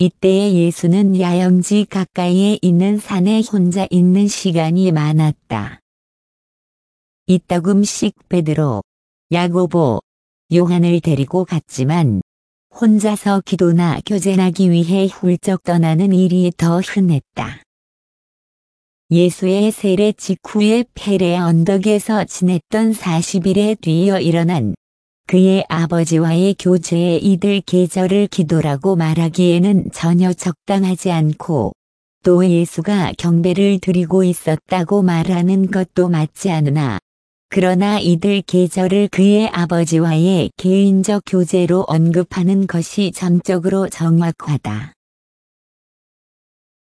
이때에 예수는 야영지 가까이에 있는 산에 혼자 있는 시간이 많았다. 이따금씩 베드로, 야고보, 요한을 데리고 갔지만 혼자서 기도나 교제하기 위해 훌쩍 떠나는 일이 더 흔했다. 예수의 세례 직후에 페레 언덕에서 지냈던 40일에 뒤이어 일어난 그의 아버지와의 교제에 이들 계절을 기도라고 말하기에는 전혀 적당하지 않고 또 예수가 경배를 드리고 있었다고 말하는 것도 맞지 않으나 그러나 이들 계절을 그의 아버지와의 개인적 교제로 언급하는 것이 전적으로 정확하다.